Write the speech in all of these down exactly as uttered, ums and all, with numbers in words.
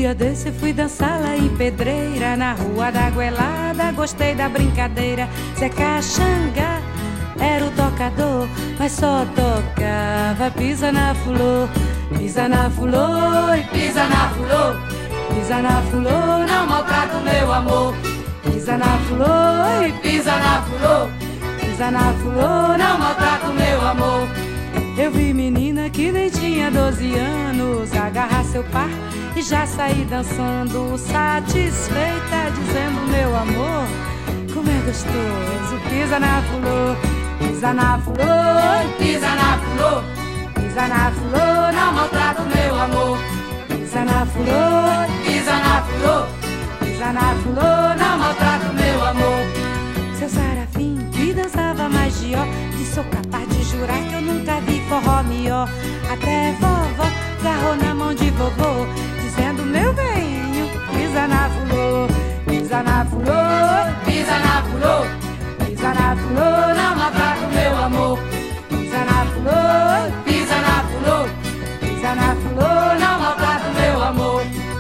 dia desse fui dançar lá em Pedreira, na rua da Goelada, gostei da brincadeira. Zé Caxangá era o tocador, mas só tocava pisa na fulô. Pisa na fulô e pisa na fulô, pisa na fulô, não maltrata o meu amor. Pisa na fulô e pisa na fulô, pisa na fulô, não maltrata o meu amor. Eu vi menina que nem tinha doze anos agarrar seu par e já saí dançando, satisfeita, dizendo: meu amor, como é gostoso. Pisa na fulô, pisa na fulô, pisa na fulô, pisa na fulô, não maltrata o meu amor. Pisa na fulô, pisa na fulô, pisa na fulô, não maltrata o meu amor. Seu Sarafim que dançava mais de ó, que sou capaz de jurar que eu nunca vi forró melhor. Até vovó agarrou na mão de vovô, dizendo: meu velhinho, pisa na fulô, pisa na fulô, pisa na fulô, pisa na fulô, não maltrata o meu amor. Pisa na fulô, pisa na fulô, pisa na fulô, não maltrata o meu amor.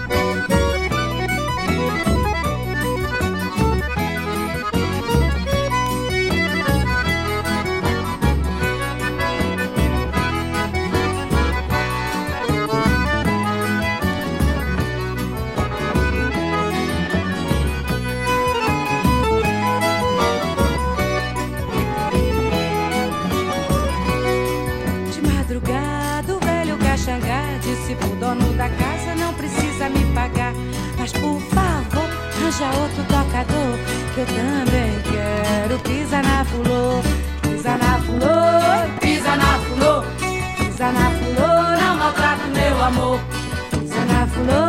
Disse pro dono da casa: não precisa me pagar, mas por favor, arranja outro tocador, que eu também quero. Pisa na fulô, pisa na fulô, pisa na fulô, pisa na fulô, não maltrata o meu amor. Pisa na fulô,